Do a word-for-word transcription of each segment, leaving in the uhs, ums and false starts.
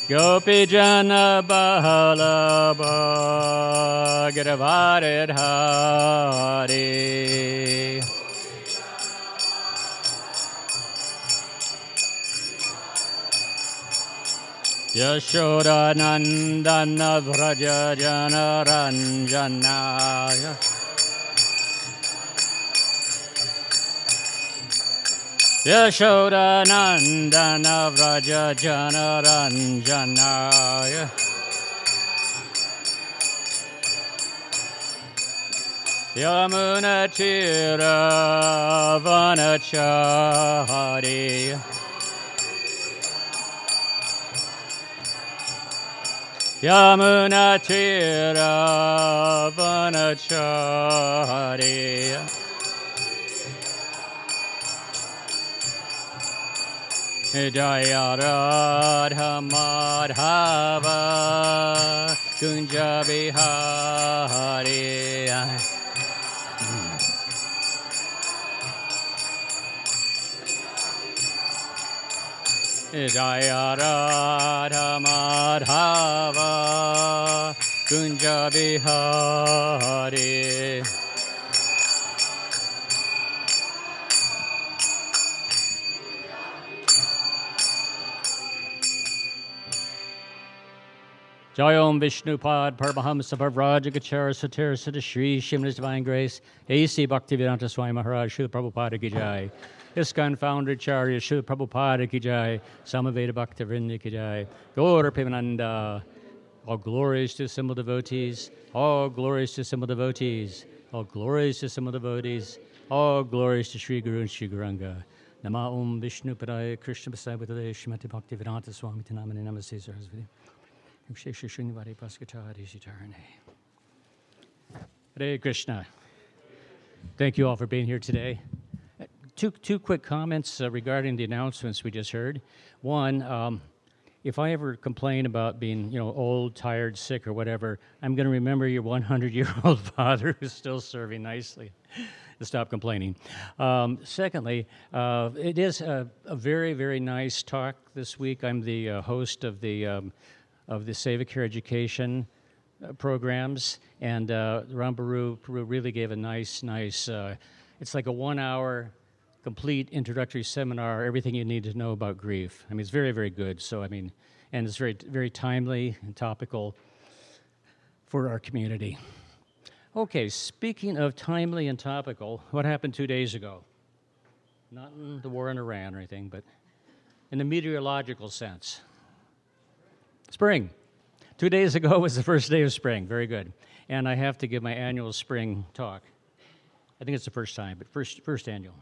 Gopi Jana Bahalaba Giravarid Hari Yashoda Nandana Vraja Jana Ranjanaya Yashoda Nandana Vraja Jana Ranjanaya Yamuna Tira Vanachari Yamuna Tira Vanachari Jaya Radha Madhava Kunja Bihari Jaya Radha Madhava Kunja Bihari Jayom Vishnupad Paramahamsa Parvrajagachara Satara Siddha Shri Shimna's Divine Grace A C Bhaktivedanta Swami Maharaj Srila Prabhupada Ki Jai ISKCON Founder Acharya Srila Prabhupada Ki Jai Samaveda Bhaktivinoda Ki Jai Gaur Premananda. All glories to simple devotees, all glories to simple devotees, all glories to simple devotees, all glories to Sri Guru and Sri Gauranga. Nama Om Vishnu Padaya Krishna Pasaya Bhutale Shrimati Bhaktivedanta Swami Tanamani Namaste Sarasvati. Hare Krishna. Thank you all for being here today. Two, two quick comments uh, regarding the announcements we just heard. One, um, if I ever complain about being, you know, old, tired, sick, or whatever, I'm going to remember your hundred-year-old father who's still serving nicely. Stop complaining. Um, secondly, uh, it is a, a very, very nice talk this week. I'm the uh, host of the um, of the Sevacare Education uh, programs, and uh, Rambaru really gave a nice, nice, uh, it's like a one-hour complete introductory seminar, everything you need to know about grief. I mean, it's very, very good, so I mean, and it's very, very timely and topical for our community. Okay, speaking of timely and topical, what happened two days ago? Not in the war in Iran or anything, but in the meteorological sense. Spring. Two days ago was the first day of spring. Very good. And I have to give my annual spring talk. I think it's the first time, but first, first annual.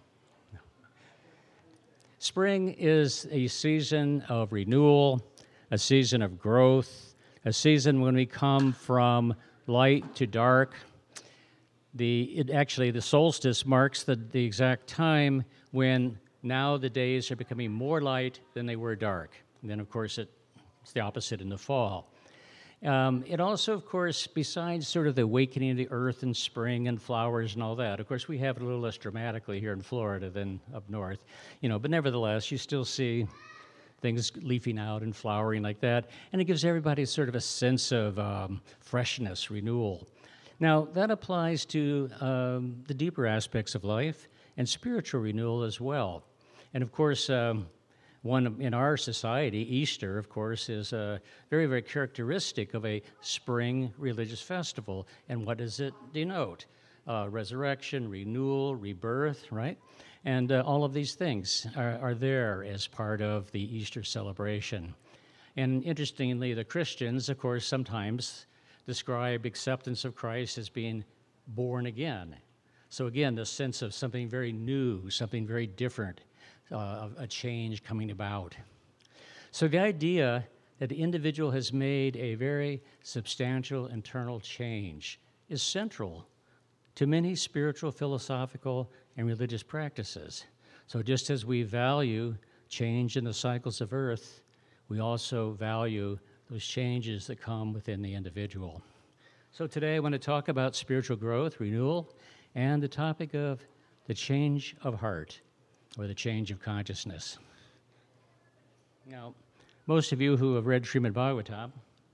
Spring is a season of renewal, a season of growth, a season when we come from light to dark. The it actually, the solstice marks the, the exact time when now the days are becoming more light than they were dark. And then, of course, it It's the opposite in the fall. Um, it also, of course, besides sort of the awakening of the earth and spring and flowers and all that, of course, we have it a little less dramatically here in Florida than up north, you know, but nevertheless, you still see things leafing out and flowering like that, and it gives everybody sort of a sense of um, freshness, renewal. Now, that applies to um, the deeper aspects of life and spiritual renewal as well. And of course, um, one in our society, Easter, of course, is uh, very, very characteristic of a spring religious festival. And what does it denote? Uh, resurrection, renewal, rebirth, right? And uh, all of these things are, are there as part of the Easter celebration. And interestingly, the Christians, of course, sometimes describe acceptance of Christ as being born again. So again, the sense of something very new, something very different, uh, a change coming about. So the idea that the individual has made a very substantial internal change is central to many spiritual, philosophical, and religious practices. So just as we value change in the cycles of earth, we also value those changes that come within the individual. So today I want to talk about spiritual growth, renewal, and the topic of the change of heart, or the change of consciousness. Now, Most of you who have read Srimad Bhagavatam,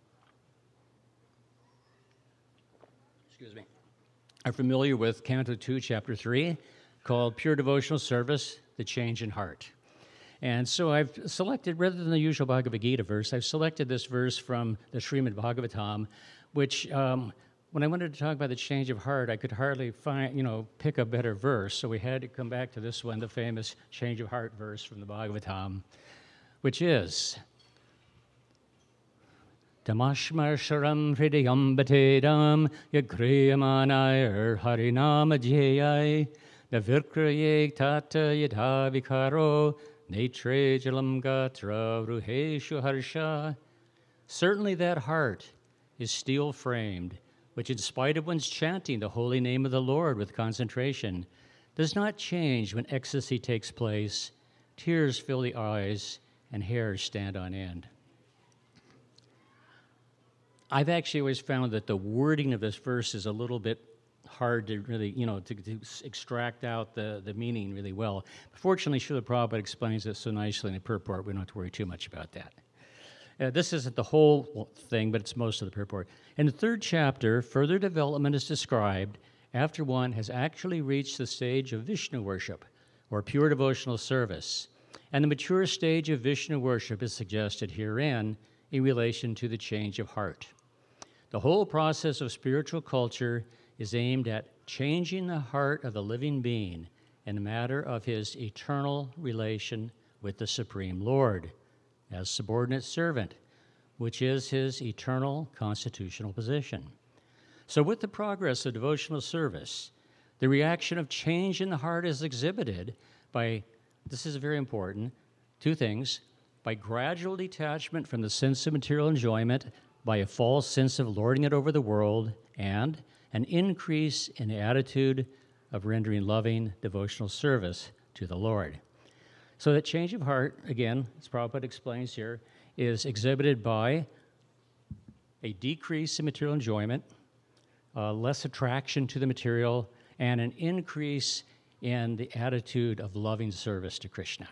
excuse me, are familiar with Canto two, Chapter three, called Pure Devotional Service, the Change in Heart. And so I've selected, rather than the usual Bhagavad Gita verse, I've selected this verse from the Srimad Bhagavatam, which, um, when I wanted to talk about the change of heart, I could hardly find, you know, pick a better verse. So we had to come back to this one, the famous change of heart verse from the Bhagavatam, which is, Tamashmarsharam hridayam batedam yagriyamanair harinama jayai navirkrayek tata yadha vikaro netre jalam gatra ruheshu harsha. Certainly that heart is steel-framed, which in spite of one's chanting the holy name of the Lord with concentration, does not change when ecstasy takes place, tears fill the eyes, and hairs stand on end. I've actually always found that the wording of this verse is a little bit hard to really, you know, to, to extract out the, the meaning really well. But fortunately, Srila Prabhupada explains it so nicely in the purport, we don't have to worry too much about that. Uh, this isn't the whole thing, but it's most of the purport. In the third chapter, further development is described after one has actually reached the stage of Vishnu worship, or pure devotional service. And the mature stage of Vishnu worship is suggested herein in relation to the change of heart. The whole process of spiritual culture is aimed at changing the heart of the living being in the matter of his eternal relation with the Supreme Lord as subordinate servant, which is his eternal constitutional position. So with the progress of devotional service, the reaction of change in the heart is exhibited by, this is very important, two things, by gradual detachment from the sense of material enjoyment, by a false sense of lording it over the world, and an increase in the attitude of rendering loving devotional service to the Lord. So that change of heart, again, as Prabhupada explains here, is exhibited by a decrease in material enjoyment, uh, less attraction to the material, and an increase in the attitude of loving service to Krishna.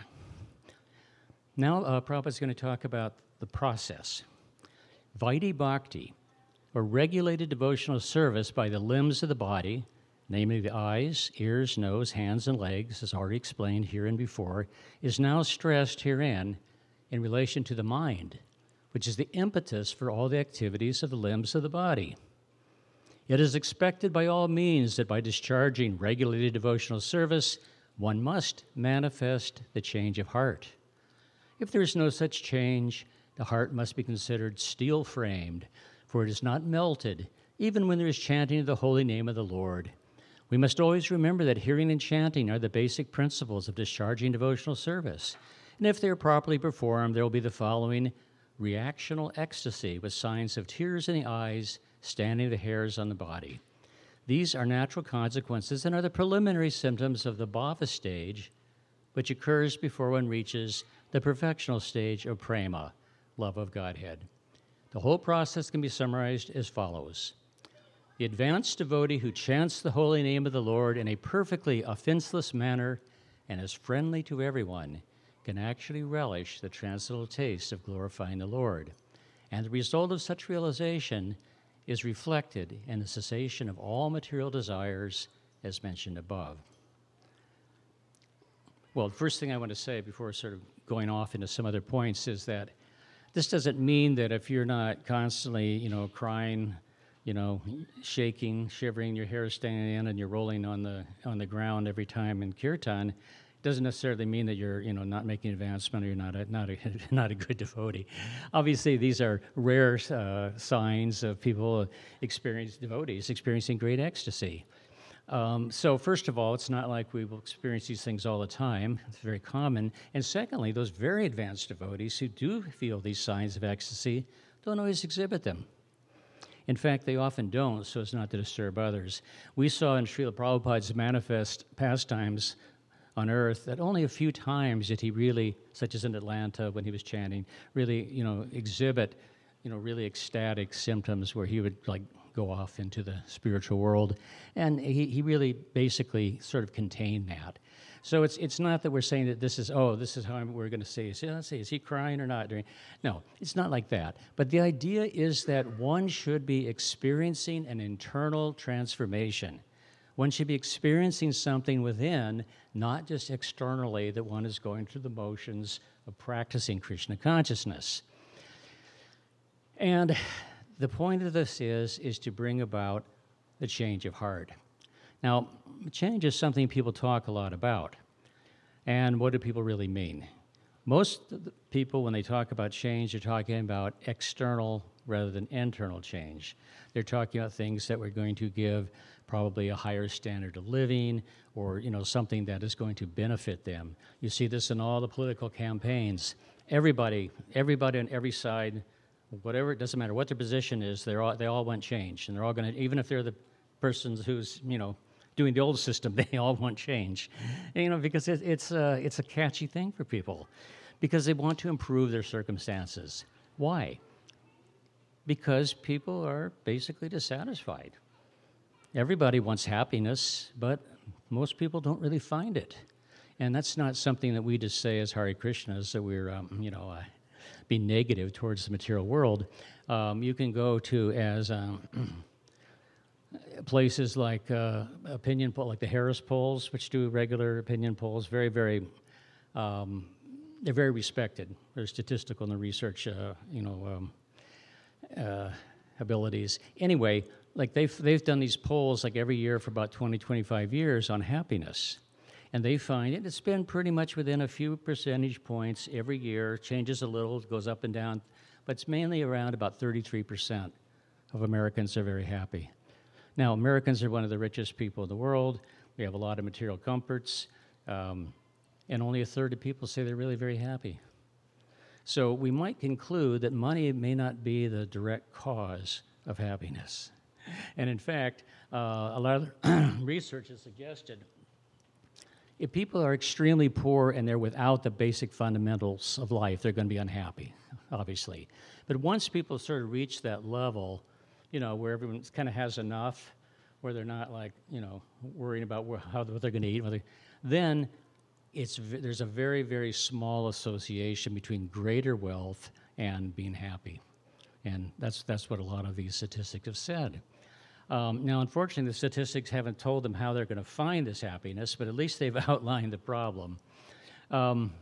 Now, uh, Prabhupada is going to talk about the process. Vaidhi Bhakti, or regulated devotional service by the limbs of the body, namely the eyes, ears, nose, hands, and legs, as already explained here and before, is now stressed herein in relation to the mind, which is the impetus for all the activities of the limbs of the body. It is expected by all means that by discharging regulated devotional service, one must manifest the change of heart. If there is no such change, the heart must be considered steel-framed, for it is not melted, even when there is chanting of the holy name of the Lord. We must always remember that hearing and chanting are the basic principles of discharging devotional service. And if they are properly performed, there will be the following reactional ecstasy with signs of tears in the eyes, standing the hairs on the body. These are natural consequences and are the preliminary symptoms of the bhava stage, which occurs before one reaches the perfectional stage of prema, love of Godhead. The whole process can be summarized as follows. The advanced devotee who chants the holy name of the Lord in a perfectly offenseless manner and is friendly to everyone can actually relish the transcendental taste of glorifying the Lord. And the result of such realization is reflected in the cessation of all material desires as mentioned above. Well, the first thing I want to say before sort of going off into some other points is that this doesn't mean that if you're not constantly, you know, crying, you know, shaking, shivering, your hair standing in, and you're rolling on the on the ground every time in kirtan, it doesn't necessarily mean that you're, you know, not making advancement or you're not a, not a, not a good devotee. Obviously, these are rare uh, signs of people experiencing devotees experiencing great ecstasy. Um, so first of all, it's not like we will experience these things all the time. It's very common. And secondly, those very advanced devotees who do feel these signs of ecstasy don't always exhibit them. In fact, they often don't, so as not to disturb others. We saw in Srila Prabhupada's manifest pastimes on earth that only a few times did he really, such as in Atlanta when he was chanting, really, you know, exhibit, you know, really ecstatic symptoms where he would, like, go off into the spiritual world. And he, he really basically sort of contained that. So it's it's not that we're saying that this is, oh, this is how I'm, we're going to say, see, let's see, is he crying or not? During, no, it's not like that. But the idea is that one should be experiencing an internal transformation. One should be experiencing something within, not just externally, that one is going through the motions of practicing Krishna consciousness. And the point of this is, is to bring about the change of heart. Now, change is something people talk a lot about. And what do people really mean? Most of the people, when they talk about change, they're talking about external rather than internal change. They're talking about things that we're going to give probably a higher standard of living, or, you know, something that is going to benefit them. You see this in all the political campaigns. Everybody, everybody on every side, whatever, it doesn't matter what their position is, they're all, they all want change. And they're all going to, even if they're the persons who's, you know, doing the old system, they all want change. And, you know, because it, it's, uh, it's a catchy thing for people, because they want to improve their circumstances. Why? Because people are basically dissatisfied. Everybody wants happiness, but most people don't really find it. And that's not something that we just say as Hare Krishnas, that we're, um, you know, uh, being negative towards the material world. Um, you can go to as um, places like uh, opinion poll, like the Harris polls, which do regular opinion polls, very, very, um, they're very respected. They're statistical in the research, uh, you know, um, uh, abilities. Anyway, like they've, they've done these polls like every year for about twenty, twenty-five years on happiness. And they find it, it's been pretty much within a few percentage points every year, changes a little, goes up and down, but it's mainly around about thirty-three percent of Americans are very happy. Now, Americans are one of the richest people in the world. We have a lot of material comforts, um, and only a third of people say they're really very happy. So we might conclude that money may not be the direct cause of happiness. And in fact, uh, a lot of research has suggested if people are extremely poor and they're without the basic fundamentals of life, they're going to be unhappy, obviously. But once people sort of reach that level, you know, where everyone kind of has enough, where they're not like, you know, worrying about where, how, what they're going to eat, whether, then it's, there's a very, very small association between greater wealth and being happy. And that's, that's what a lot of these statistics have said. Um, now, unfortunately, the statistics haven't told them how they're going to find this happiness, but at least they've outlined the problem. Um,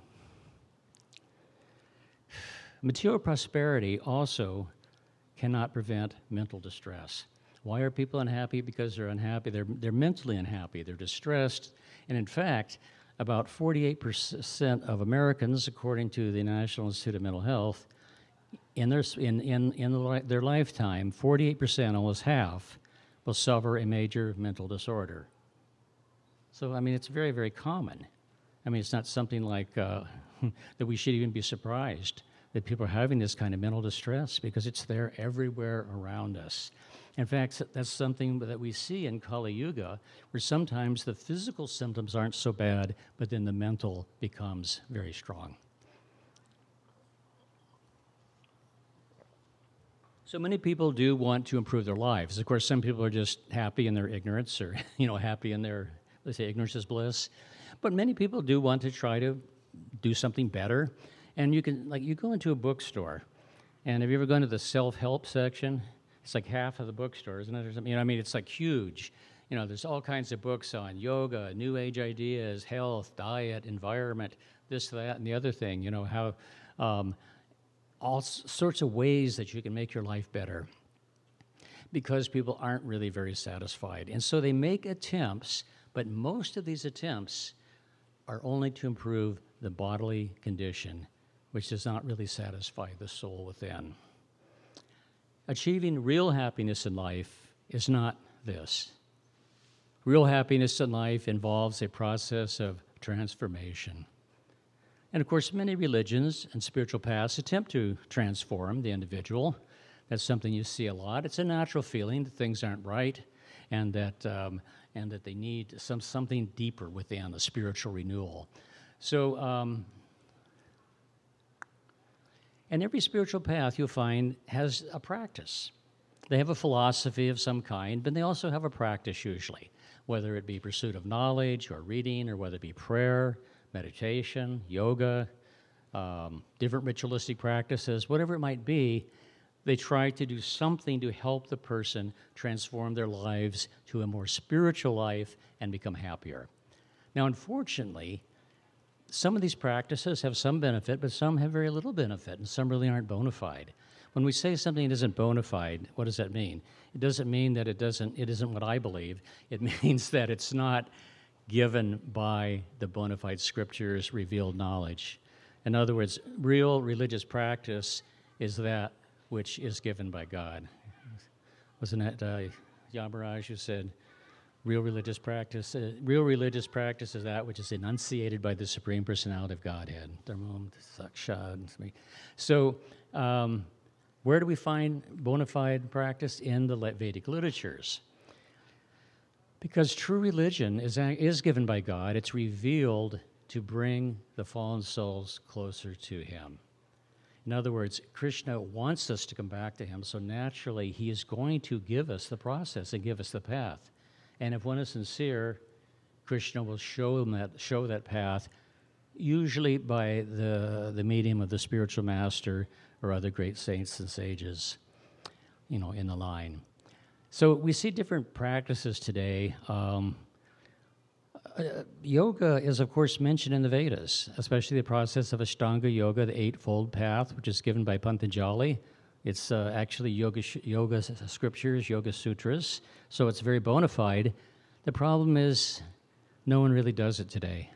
material prosperity also cannot prevent mental distress. Why are people unhappy? Because they're unhappy. They're, they're mentally unhappy. They're distressed. And in fact, about forty-eight percent of Americans, according to the National Institute of Mental Health, in their, in, in, in the, their lifetime, forty-eight percent, almost half, will suffer a major mental disorder. So, I mean, it's very, very common. I mean, it's not something like uh, that we should even be surprised that people are having this kind of mental distress, because it's there everywhere around us. In fact, that's something that we see in Kali Yuga, where sometimes the physical symptoms aren't so bad, but then the mental becomes very strong. So many people do want to improve their lives. Of course, some people are just happy in their ignorance, or, you know, happy in their, let's say, ignorance is bliss. But many people do want to try to do something better. And you can, like, you go into a bookstore, and have you ever gone to the self-help section? It's like half of the bookstore, isn't it? Or something? You know, I mean, it's like huge. You know, there's all kinds of books on yoga, new age ideas, health, diet, environment, this, that, and the other thing. You know, how um, all s- sorts of ways that you can make your life better, because people aren't really very satisfied. And so they make attempts, but most of these attempts are only to improve the bodily condition, which does not really satisfy the soul within. Achieving real happiness in life is not this. Real happiness in life involves a process of transformation. And of course, many religions and spiritual paths attempt to transform the individual. That's something you see a lot. It's a natural feeling that things aren't right, and that um, and that they need some something deeper within, a spiritual renewal. So, um, and every spiritual path you'll find has a practice. They have a philosophy of some kind, but they also have a practice usually, whether it be pursuit of knowledge or reading, or whether it be prayer, meditation, yoga, um, different ritualistic practices, whatever it might be. They try to do something to help the person transform their lives to a more spiritual life and become happier. Now, unfortunately, some of these practices have some benefit, but some have very little benefit, and some really aren't bona fide. When we say something isn't bona fide, what does that mean? It doesn't mean that it doesn't, it isn't what I believe. It means that it's not given by the bona fide scriptures, revealed knowledge. In other words, real religious practice is that which is given by God. Wasn't that uh, Yamaraj who said, real religious practice, uh, real religious practice is that which is enunciated by the Supreme Personality of Godhead. So, um, where do we find bona fide practice? In the Vedic literatures. Because true religion is, is given by God, it's revealed to bring the fallen souls closer to Him. In other words, Krishna wants us to come back to Him, so naturally He is going to give us the process and give us the path. And if one is sincere, Krishna will show them that, show that path, usually by the, the medium of the spiritual master or other great saints and sages, you know, in the line. So we see different practices today. Um, uh, yoga is, of course, mentioned in the Vedas, especially the process of Ashtanga Yoga, the Eightfold Path, which is given by Patanjali. It's uh, actually yoga, yoga scriptures, yoga sutras, so it's very bona fide. The problem is no one really does it today.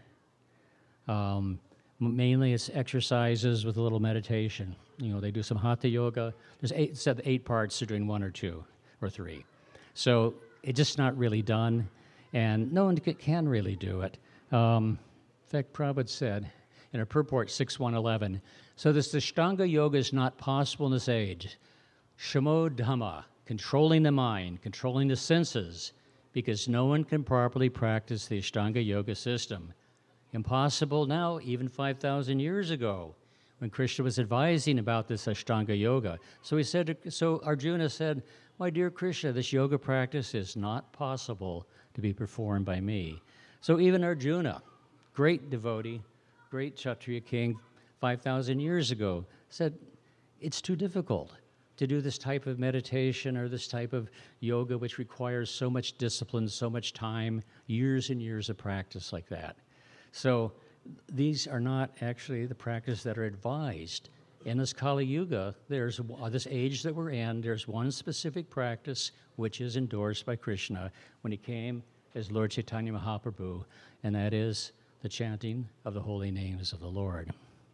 Um, mainly it's exercises with a little meditation. You know, they do some hatha yoga. There's eight, said eight parts, they're doing one or two or three. So it's just not really done, and no one can really do it. Um, in fact, Prabhupada said in a purport six one eleven, so this Ashtanga Yoga is not possible in this age. Shamo Dhamma, controlling the mind, controlling the senses, because no one can properly practice the Ashtanga Yoga system. Impossible now, even five thousand years ago, when Krishna was advising about this Ashtanga Yoga. So he said, so Arjuna said, my dear Krishna, this yoga practice is not possible to be performed by me. So even Arjuna, great devotee, great Kshatriya king, five thousand years ago, said, it's too difficult to do this type of meditation or this type of yoga, which requires so much discipline, so much time, years and years of practice like that. So these are not actually the practice that are advised. In this Kali Yuga, there's uh, this age that we're in, there's one specific practice which is endorsed by Krishna when he came as Lord Chaitanya Mahaprabhu, and that is the chanting of the holy names of the Lord.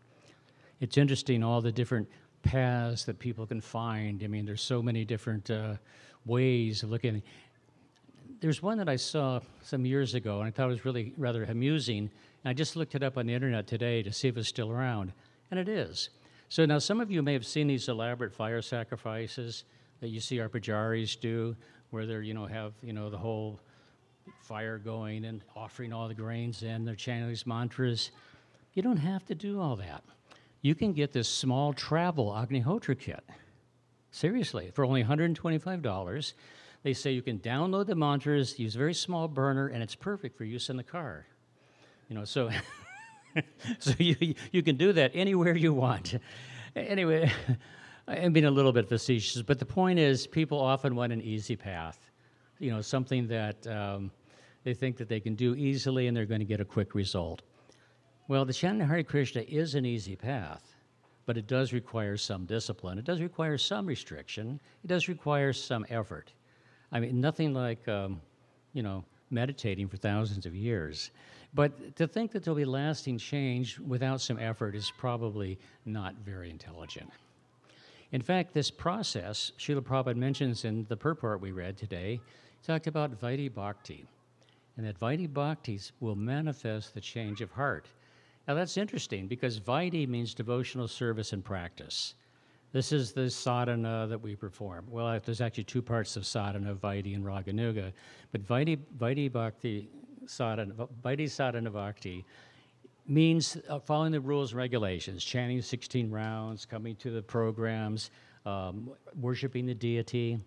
It's interesting, all the different paths that people can find. I mean, there's so many different uh, ways of looking. There's one that I saw some years ago, and I thought it was really rather amusing. And I just looked it up on the internet today to see if it's still around, and it is. So now some of you may have seen these elaborate fire sacrifices that you see our pujaris do, where they're, you know, have, you know, the whole fire going and offering all the grains in, they're chanting these mantras. You don't have to do all that. You can get this small travel Agnihotra kit. Seriously, for only one hundred twenty-five dollars. They say you can download the mantras, use a very small burner, and it's perfect for use in the car. You know, so so you you can do that anywhere you want. Anyway, I'm being a little bit facetious, but the point is, people often want an easy path. You know, something that um, they think that they can do easily and they're going to get a quick result. Well, the chanting Hare Krishna is an easy path, but it does require some discipline. It does require some restriction. It does require some effort. I mean, nothing like, um, you know, meditating for thousands of years. But to think that there'll be lasting change without some effort is probably not very intelligent. In fact, this process, Srila Prabhupada mentions in the purport we read today, he talked about Vaidhi Bhakti, and that Vaidhi Bhaktis will manifest the change of heart. Now that's interesting, because Vaidhi means devotional service and practice. This is the sadhana that we perform. Well, there's actually two parts of sadhana, Vaidhi and Raganuga, but Vaidhi, Vaidhi Bhakti sadhana, Vaidhi sadhana Bhakti means uh, following the rules and regulations, chanting sixteen rounds, coming to the programs, um, worshiping the deity.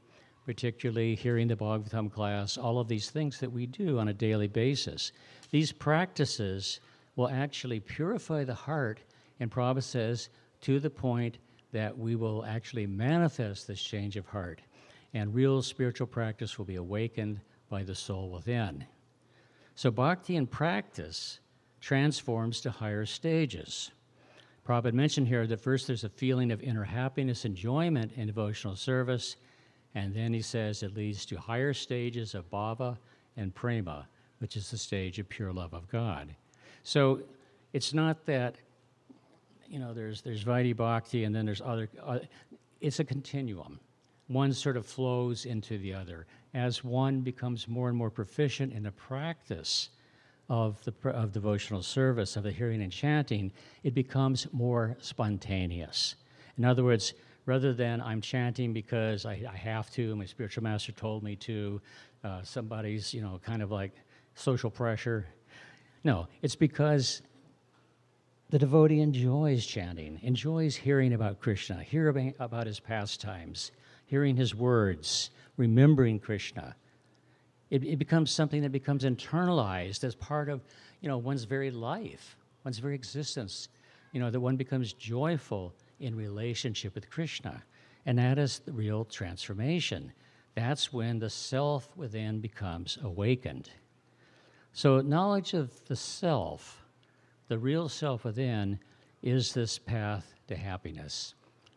particularly hearing the Bhagavatam class, all of these things that we do on a daily basis. These practices will actually purify the heart, and Prabhupada says, to the point that we will actually manifest this change of heart, and real spiritual practice will be awakened by the soul within. So bhakti in practice transforms to higher stages. Prabhupada mentioned here that first there's a feeling of inner happiness, enjoyment in devotional service, and then he says it leads to higher stages of bhava and prema, which is the stage of pure love of God. So it's not that, you know, there's there's Vaidhi Bhakti and then there's other, uh, it's a continuum. One sort of flows into the other. As one becomes more and more proficient in the practice of the of devotional service, of the hearing and chanting, it becomes more spontaneous. In other words, rather than I'm chanting because I, I have to, my spiritual master told me to, uh, somebody's, you know, kind of like social pressure. No, it's because the devotee enjoys chanting, enjoys hearing about Krishna, hearing about his pastimes, hearing his words, remembering Krishna. It, it becomes something that becomes internalized as part of, you know, one's very life, one's very existence, you know, that one becomes joyful in relationship with Krishna. And that is the real transformation. That's when the self within becomes awakened. So knowledge of the self, the real self within, is this path to happiness.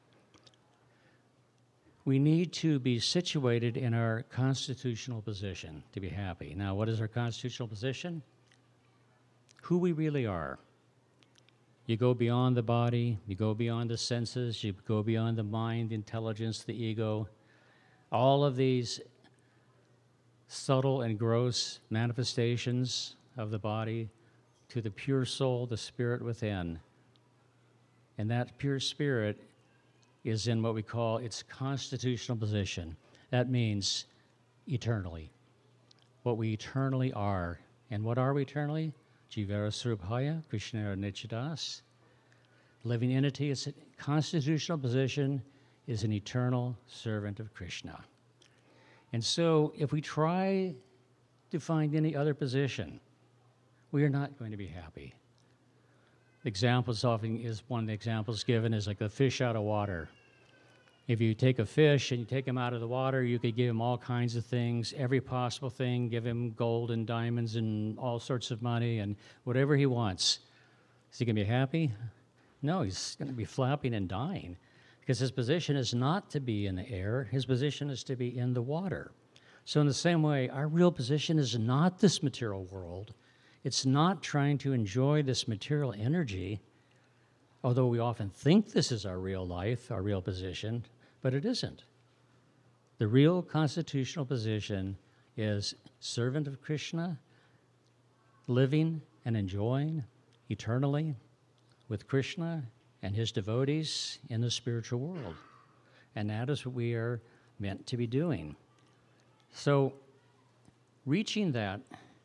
We need to be situated in our constitutional position to be happy. Now, what is our constitutional position? Who we really are. You go beyond the body, you go beyond the senses, you go beyond the mind, the intelligence, the ego. All of these subtle and gross manifestations of the body to the pure soul, the spirit within. And that pure spirit is in what we call its constitutional position. That means eternally, what we eternally are. And what are we eternally? Jivara Surabhaya, Krishnara Nichadas. Living entity, its constitutional position is an eternal servant of Krishna. And so if we try to find any other position, we are not going to be happy. Examples often is one of the examples given is like a fish out of water. If you take a fish and you take him out of the water, you could give him all kinds of things, every possible thing, give him gold and diamonds and all sorts of money and whatever he wants. Is he going to be happy? No, he's going to be flapping and dying because his position is not to be in the air. His position is to be in the water. So in the same way, our real position is not this material world. It's not trying to enjoy this material energy, although we often think this is our real life, our real position, but it isn't. The real constitutional position is servant of Krishna, living and enjoying eternally with Krishna and his devotees in the spiritual world. And that is what we are meant to be doing. So, reaching that,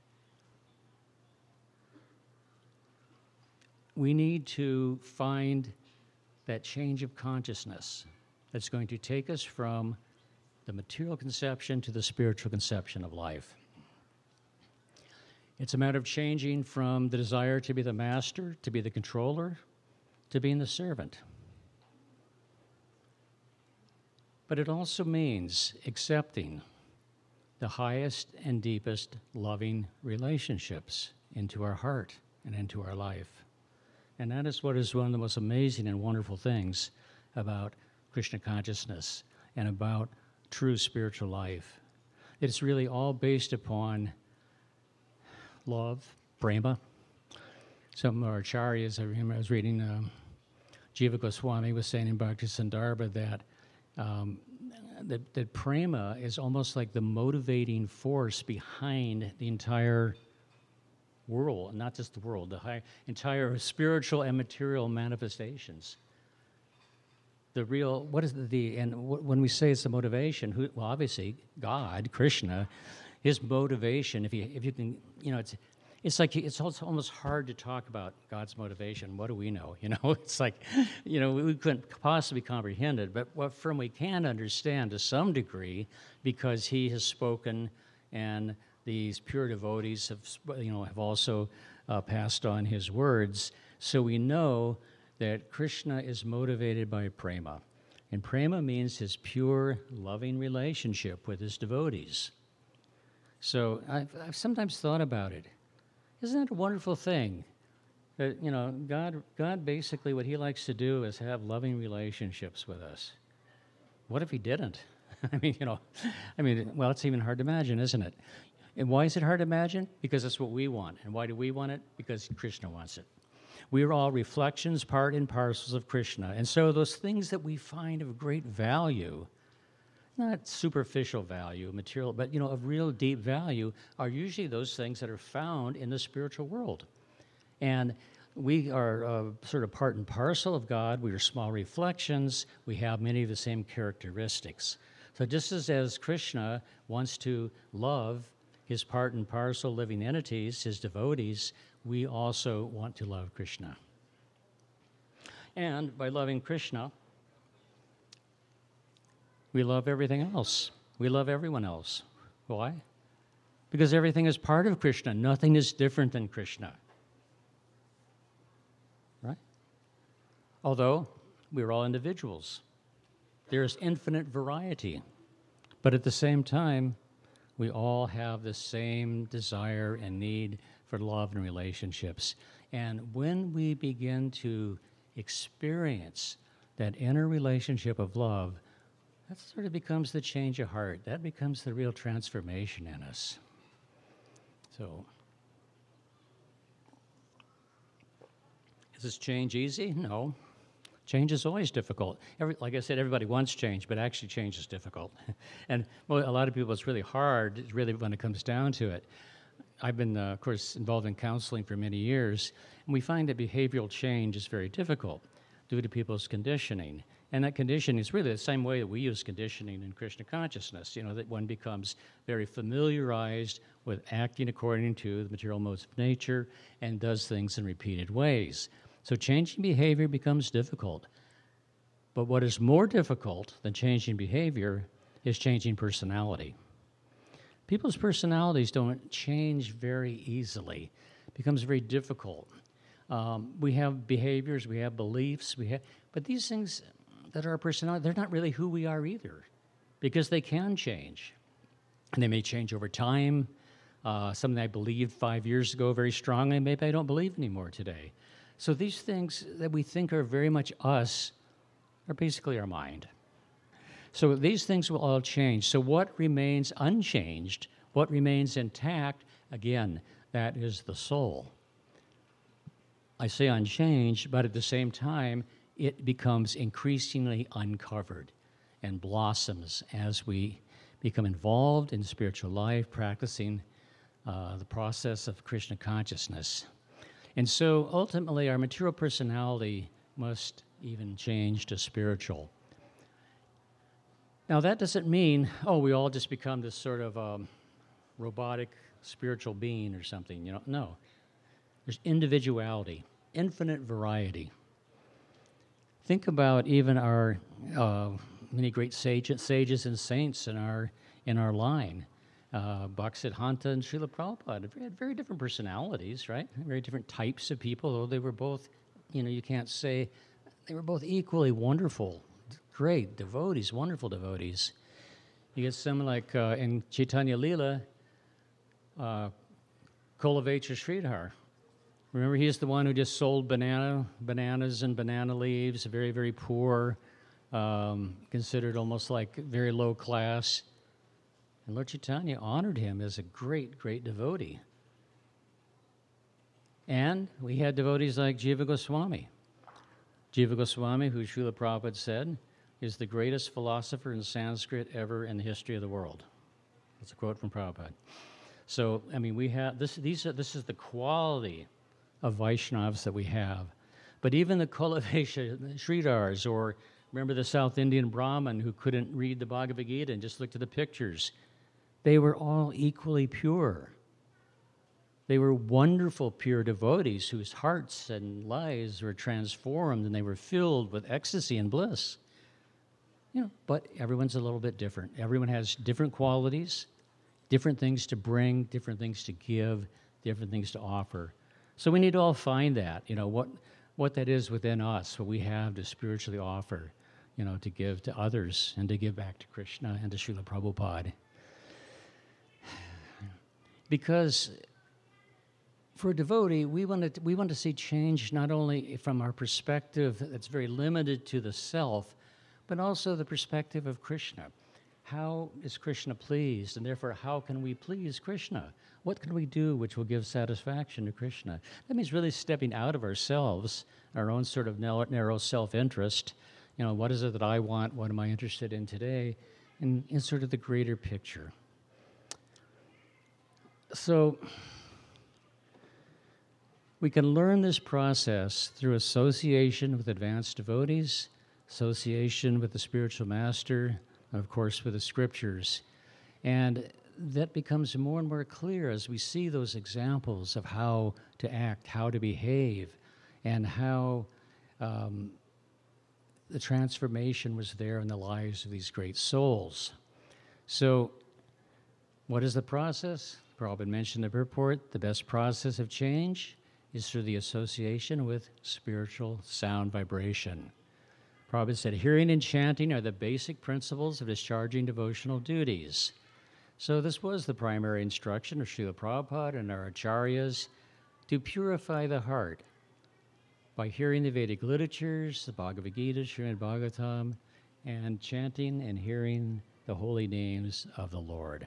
we need to find that change of consciousness that's going to take us from the material conception to the spiritual conception of life. It's a matter of changing from the desire to be the master, to be the controller, to being the servant. But it also means accepting the highest and deepest loving relationships into our heart and into our life. And that is what is one of the most amazing and wonderful things about Krishna consciousness and about true spiritual life. It's really all based upon love, prema. Some of our acharyas, I remember I was reading, um, Jiva Goswami was saying in Bhakti Sandarbha that, um, that that prema is almost like the motivating force behind the entire world, not just the world, the high, entire spiritual and material manifestations. The real, what is the, the and w- when we say it's the motivation, who, well, obviously, God, Krishna, his motivation, if you, if you can, you know, it's, it's like it's also almost hard to talk about God's motivation. What do we know? You know, it's like, you know, we couldn't possibly comprehend it, but what from we can understand to some degree because he has spoken and these pure devotees have, you know, have also uh, passed on his words. So we know that Krishna is motivated by prema. And prema means his pure, loving relationship with his devotees. So I've, I've sometimes thought about it. Isn't that a wonderful thing? That, you know, God, God basically what he likes to do is have loving relationships with us. What if he didn't? I mean, you know, I mean, well, it's even hard to imagine, isn't it? And why is it hard to imagine? Because it's what we want. And why do we want it? Because Krishna wants it. We are all reflections, part and parcels of Krishna. And so those things that we find of great value, not superficial value, material, but, you know, of real deep value, are usually those things that are found in the spiritual world. And we are uh, sort of part and parcel of God. We are small reflections. We have many of the same characteristics. So just as, as Krishna wants to love his part and parcel living entities, his devotees, we also want to love Krishna. And by loving Krishna, we love everything else. We love everyone else. Why? Because everything is part of Krishna. Nothing is different than Krishna. Right? Although we're all individuals. There's infinite variety. But at the same time, we all have the same desire and need for love and relationships. And when we begin to experience that inner relationship of love, that sort of becomes the change of heart. That becomes the real transformation in us. So, is this change easy? No. Change is always difficult. Every, like I said, everybody wants change, but actually change is difficult. And well, a lot of people, it's really hard, really, when it comes down to it. I've been, uh, of course, involved in counseling for many years, and we find that behavioral change is very difficult due to people's conditioning. And that conditioning is really the same way that we use conditioning in Krishna consciousness, you know, that one becomes very familiarized with acting according to the material modes of nature and does things in repeated ways. So changing behavior becomes difficult. But what is more difficult than changing behavior is changing personality. People's personalities don't change very easily. It becomes very difficult. Um, we have behaviors, we have beliefs, we have, but these things that are personality, they're not really who we are either, because they can change. And they may change over time. Uh, something I believed five years ago very strongly, maybe I don't believe anymore today. So these things that we think are very much us are basically our mind. So these things will all change. So what remains unchanged, what remains intact, again, that is the soul. I say unchanged, but at the same time, it becomes increasingly uncovered and blossoms as we become involved in spiritual life, practicing uh, the process of Krishna consciousness. And so ultimately, our material personality must even change to spiritual. Now, that doesn't mean, oh, we all just become this sort of um, robotic spiritual being or something, you know. No. There's individuality, infinite variety. Think about even our uh, many great sages, sages and saints in our in our line. Uh, Bhakti-Siddhanta and Srila Prabhupada they had very different personalities, right? Very different types of people, though they were both, you know, you can't say, they were both equally wonderful, great devotees, wonderful devotees. You get someone like uh, in Chaitanya Leela, uh, Kolavecha Sridhar. Remember, he's the one who just sold banana, bananas and banana leaves, very, very poor, um, considered almost like very low class. And Lord Chaitanya honored him as a great, great devotee. And we had devotees like Jiva Goswami. Jiva Goswami, who Srila Prabhupada said, is the greatest philosopher in Sanskrit ever in the history of the world. That's a quote from Prabhupada. So, I mean, we have this. These are this is the quality of Vaishnavas that we have. But even the Kolavesha Sridhars, or remember the South Indian Brahmin who couldn't read the Bhagavad Gita and just looked at the pictures, they were all equally pure. They were wonderful, pure devotees whose hearts and lives were transformed and they were filled with ecstasy and bliss. You know, but everyone's a little bit different. Everyone has different qualities, different things to bring, different things to give, different things to offer. So we need to all find that, you know, what what that is within us, what we have to spiritually offer, you know, to give to others and to give back to Krishna and to Srila Prabhupada. Because for a devotee, we want to we want to see change not only from our perspective that's very limited to the self, but also the perspective of Krishna. How is Krishna pleased, and therefore how can we please Krishna? What can we do which will give satisfaction to Krishna? That means really stepping out of ourselves, our own sort of narrow self-interest. You know, what is it that I want? What am I interested in today? And in sort of the greater picture. So we can learn this process through association with advanced devotees, association with the spiritual master, of course, with the scriptures. And that becomes more and more clear as we see those examples of how to act, how to behave, and how um, the transformation was there in the lives of these great souls. So, what is the process? Prabhupada mentioned in the purport, the best process of change is through the association with spiritual sound vibration. Prabhupada said, hearing and chanting are the basic principles of discharging devotional duties. So this was the primary instruction of Srila Prabhupada and our acharyas, to purify the heart by hearing the Vedic literatures, the Bhagavad Gita, Srimad Bhagavatam, and chanting and hearing the holy names of the Lord.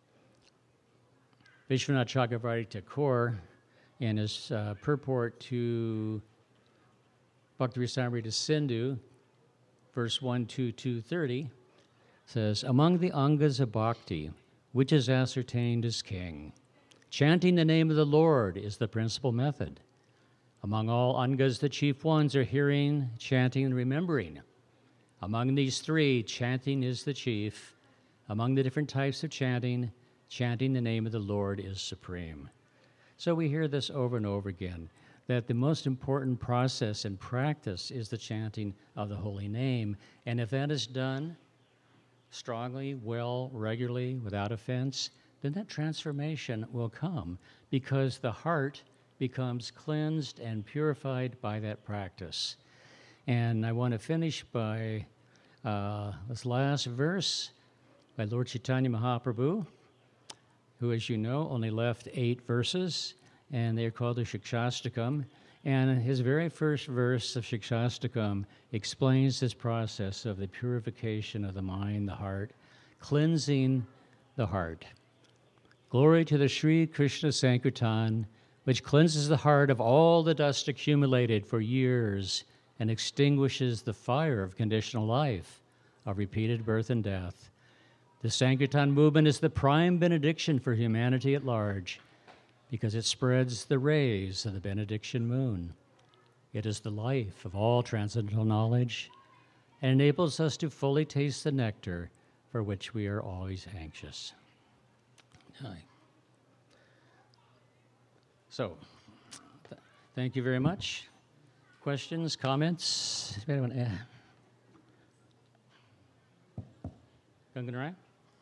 Vishwanath Chakravarti Thakur, in his uh, purport to Bhakti Rasamrita Sindhu, verse one, two, two thirty, says, among the angas of bhakti, which is ascertained as king, chanting the name of the Lord is the principal method. Among all angas, the chief ones are hearing, chanting, and remembering. Among these three, chanting is the chief. Among the different types of chanting, chanting the name of the Lord is supreme. So we hear this over and over again, that the most important process and practice is the chanting of the holy name. And if that is done strongly, well, regularly, without offense, then that transformation will come because the heart becomes cleansed and purified by that practice. And I want to finish by uh, this last verse by Lord Chaitanya Mahaprabhu, who, as you know, only left eight verses, and they're called the Shikshastakam. And his very first verse of Shikshastakam explains this process of the purification of the mind, the heart, cleansing the heart. Glory to the Sri Krishna Sankirtan, which cleanses the heart of all the dust accumulated for years and extinguishes the fire of conditional life, of repeated birth and death. The Sankirtan movement is the prime benediction for humanity at large, because it spreads the rays of the benediction moon. It is the life of all transcendental knowledge and enables us to fully taste the nectar for which we are always anxious. Hi. So, th- thank you very much. Questions, comments? Anybody want to add? Ganganaraya?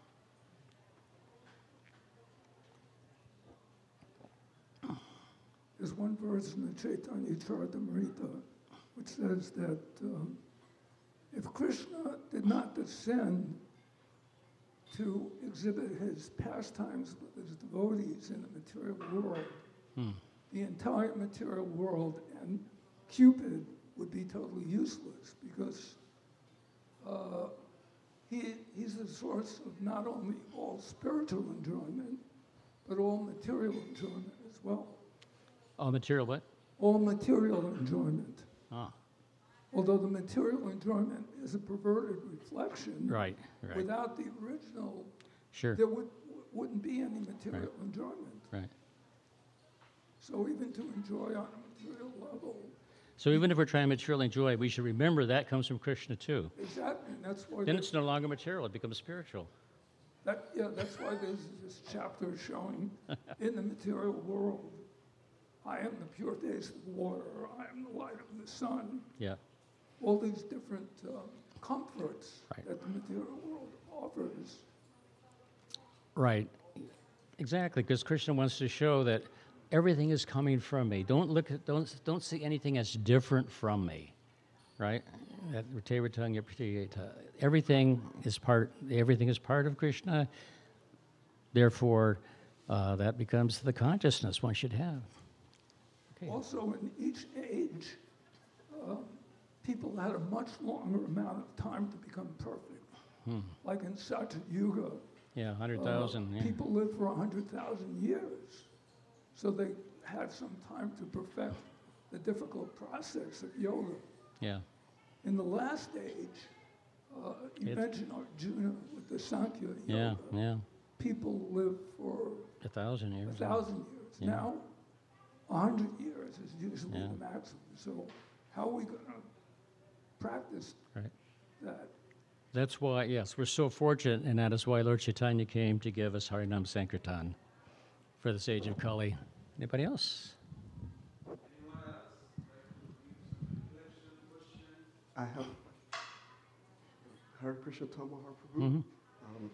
There's one verse in the Chaitanya Charitamrita which says that um, if Krishna did not descend to exhibit his pastimes with his devotees in the material world, hmm. the entire material world and Cupid would be totally useless because uh, he, he's the source of not only all spiritual enjoyment, but all material enjoyment as well. All material what? All material enjoyment. Ah. Although the material enjoyment is a perverted reflection. Right, right. Without the original, sure. there would, wouldn't be any material right. enjoyment. Right. So even to enjoy on a material level. So even if we're trying to materially enjoy, we should remember that comes from Krishna too. Exactly, and that's why. Then it's no longer material; it becomes spiritual. That, yeah, that's why there's this chapter showing in the material world I am the pure taste of water, or I am the light of the sun. Yeah. All these different uh, comforts Right. that the material world offers. Right. Exactly, because Krishna wants to show that everything is coming from me. Don't look at, don't don't see anything as different from me, right? That Ritevatanga Pratiyeta. Everything is part. Everything is part of Krishna. Therefore, uh, that becomes the consciousness one should have. Okay. Also, in each age, uh, people had a much longer amount of time to become perfect. Hmm. Like in Satya Yuga, Yeah, one hundred uh, thousand. Yeah. people lived for one hundred thousand years. So they had some time to perfect the difficult process of yoga. Yeah. In the last age, uh, you It's- mentioned Arjuna with the Sankhya Yeah. yoga. Yeah. People live for A thousand a years. thousand years. Yeah. Now, a hundred years is usually Yeah. the maximum. So how are we going to practice Right. that? That's why, yes, we're so fortunate, and that is why Lord Chaitanya came to give us Harinam Sankirtan for the Sage of Kali. Anybody else? I have Hare Krishna Tama Prabhu. Mhm. Um,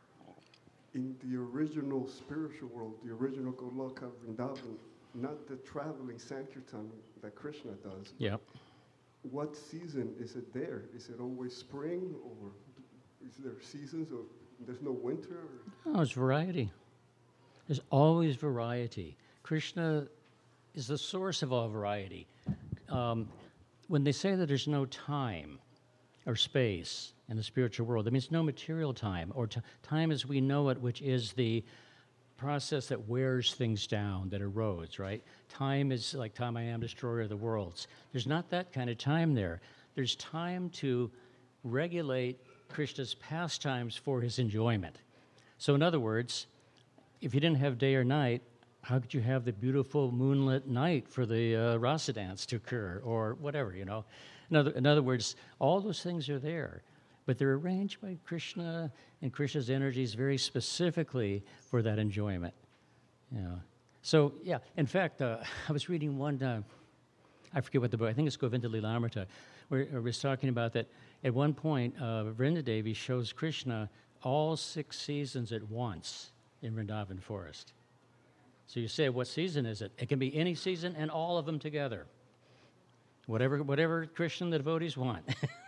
in the original spiritual world, the original Goloka Vrindavan, not the traveling Sankirtan that Krishna does, Yep. what season is it there? Is it always spring, or is there seasons, or there's no winter? Or? Oh, it's variety. There's always variety. Krishna is the source of all variety. Um, when they say that there's no time or space in the spiritual world, that means no material time, or t- time as we know it, which is the process that wears things down, that erodes, right? Time is like time I am, destroyer of the worlds. There's not that kind of time there. There's time to regulate Krishna's pastimes for his enjoyment. So in other words, if you didn't have day or night, how could you have the beautiful moonlit night for the uh, rasa dance to occur, or whatever, you know? In other, in other words, all those things are there, but they're arranged by Krishna and Krishna's energies very specifically for that enjoyment. You know? So, yeah, in fact, uh, I was reading one, uh, I forget what the book, I think it's Govinda Lilamrita, where it was talking about that at one point, uh, Vrindadevi shows Krishna all six seasons at once in Vrindavan Forest. So you say, what season is it? It can be any season and all of them together. Whatever, whatever Krishna the devotees want.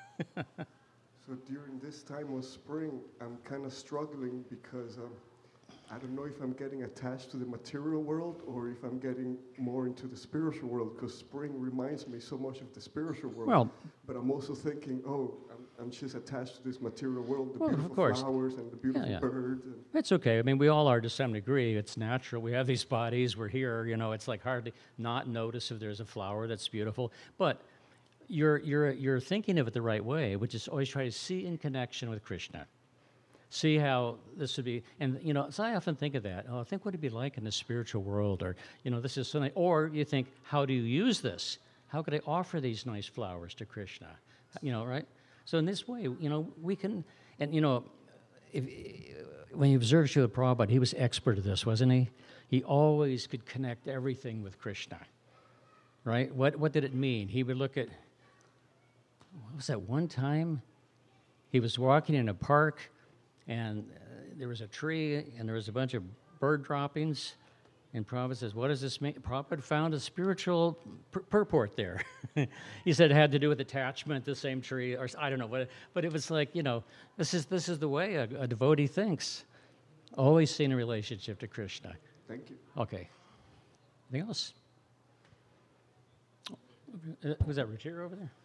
So during this time of spring, I'm kind of struggling because um, I don't know if I'm getting attached to the material world or if I'm getting more into the spiritual world, because spring reminds me so much of the spiritual world. Well, But I'm also thinking, oh, I'm, I'm just attached to this material world, the Well, of beautiful course. flowers and the beautiful yeah. birds. And it's okay. I mean, we all are to some degree. It's natural. We have these bodies. We're here. You know, it's like hardly not notice if there's a flower that's beautiful. But you're, you're, you're thinking of it the right way, which is always try to see in connection with Krishna. See how this would be, and you know, so I often think of that. Oh, think what it'd be like in the spiritual world, or you know, this is something. Or you think, how do you use this? How could I offer these nice flowers to Krishna? You know, right? So in this way, you know, we can, and you know, if, when you observe Srila Prabhupada, he was expert at this, wasn't he? He always could connect everything with Krishna, right? What what did it mean? He would look at, what was that one time? He was walking in a park, and uh, there was a tree, and there was a bunch of bird droppings, and Prabhupada says, what does this mean? Prabhupada found a spiritual pur- purport there. He said it had to do with attachment, the same tree, or s- I don't know, but, but it was like, you know, this is, this is the way a, a devotee thinks. Always seen a relationship to Krishna. thank you. Okay. Anything else? Uh, Was that Ruchira over there?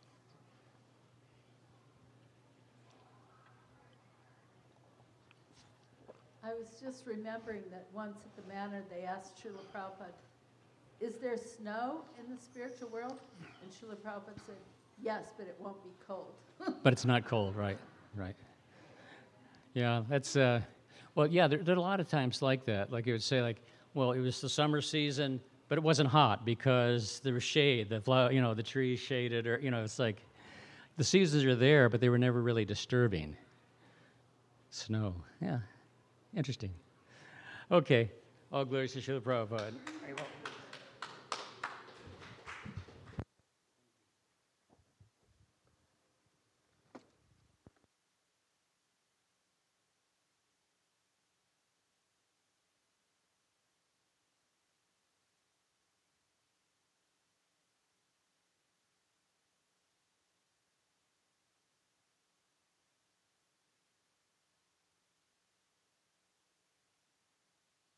I was just remembering that once at the manor, they asked Srila Prabhupada, is there snow in the spiritual world? And Srila Prabhupada said, yes, but it won't be cold. But it's not cold, right? Right. Yeah, that's, uh, well, yeah, there, there are a lot of times like that. Like you would say, like, well, it was the summer season, but it wasn't hot because there was shade, the flower, you know, the trees shaded, or, you know, it's like the seasons are there, but they were never really disturbing. Snow, yeah, interesting. Okay, all glories to Srila Prabhupada.